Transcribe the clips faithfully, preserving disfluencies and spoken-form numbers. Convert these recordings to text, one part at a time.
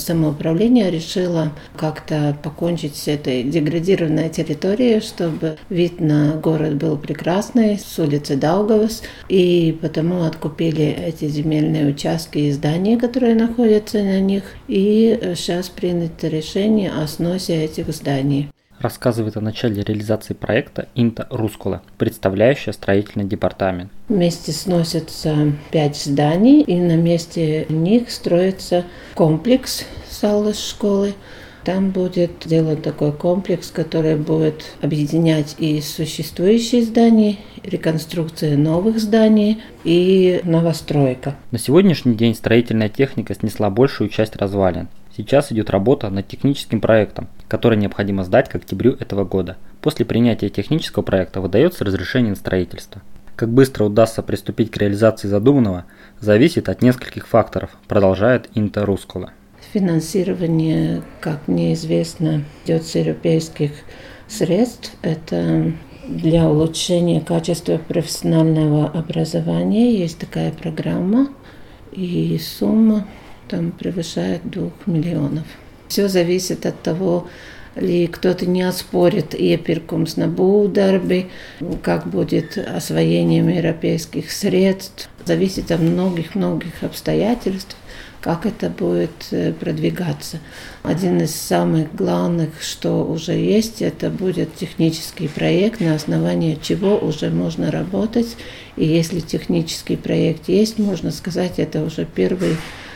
Самоуправление решило как-то покончить с этой деградированной территорией, чтобы вид на город был прекрасный с улицы Даугавас, и потому откупили эти земельные участки и здания, которые находятся на них, и сейчас принято решение о сносе этих зданий. Рассказывает о начале реализации проекта Инта Рускола, представляющая строительный департамент. Вместе сносятся пять зданий, и на месте них строится комплекс Saulės школы. Там будет сделан такой комплекс, который будет объединять и существующие здания, реконструкция новых зданий и новостройка. На сегодняшний день строительная техника снесла большую часть развалин. Сейчас идет работа над техническим проектом, который необходимо сдать к октябрю этого года. После принятия технического проекта выдается разрешение на строительство. Как быстро удастся приступить к реализации задуманного, зависит от нескольких факторов, продолжает Инта Рускола. Финансирование, как мне известно, идет с европейских средств. Это для улучшения качества профессионального образования. Есть такая программа, и сумма там превышает двух миллионов. Все зависит от того, ли кто-то не оспорит iepirkums nebūs darbi, как будет освоением европейских средств. Зависит от многих-многих обстоятельств, как это будет продвигаться. Один из самых главных, что уже есть, это будет технический проект, на основании чего уже можно работать. И если технический проект есть, можно сказать, это уже первый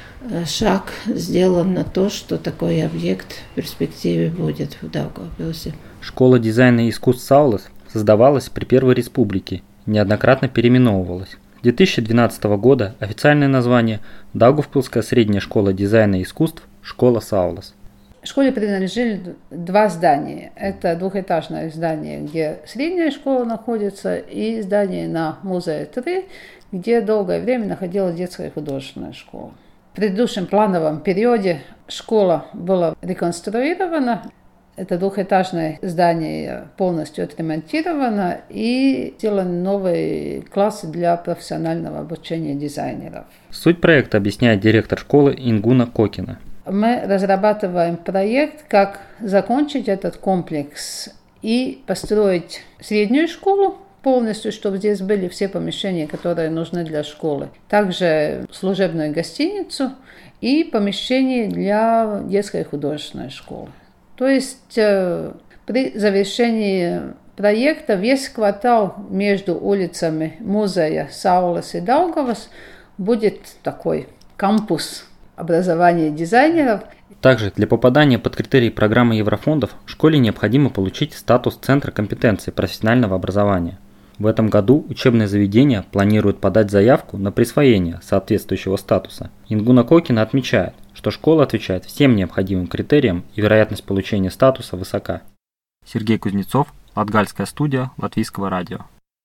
шаг сделан на то, что такой объект в перспективе будет в Даугавпилсе. Школа дизайна и искусств Saulės создавалась при Первой Республике, неоднократно переименовывалась. С две тысячи двенадцатого года официальное название Даугавпилская средняя школа дизайна и искусств «Школа Saulės». Школе принадлежали два здания. Это двухэтажное здание, где средняя школа находится, и здание на Музее три, где долгое время находилась детская художественная школа. В предыдущем плановом периоде школа была реконструирована. Это двухэтажное здание полностью отремонтировано и сделаны новые классы для профессионального обучения дизайнеров. Суть проекта объясняет директор школы Ингуна Кокина. Мы разрабатываем проект, как закончить этот комплекс и построить среднюю школу полностью, чтобы здесь были все помещения, которые нужны для школы. Также служебную гостиницу и помещение для детской художественной школы. То есть э, при завершении проекта весь квартал между улицами Музея, Saulės и Daugavas будет такой кампус образования дизайнеров. Также для попадания под критерии программы еврофондов школе необходимо получить статус Центра компетенции профессионального образования. В этом году учебное заведение планирует подать заявку на присвоение соответствующего статуса. Ингуна Кокина отмечает, что школа отвечает всем необходимым критериям и вероятность получения статуса высока. Сергей Кузнецов, Латгальская студия Латвийского радио.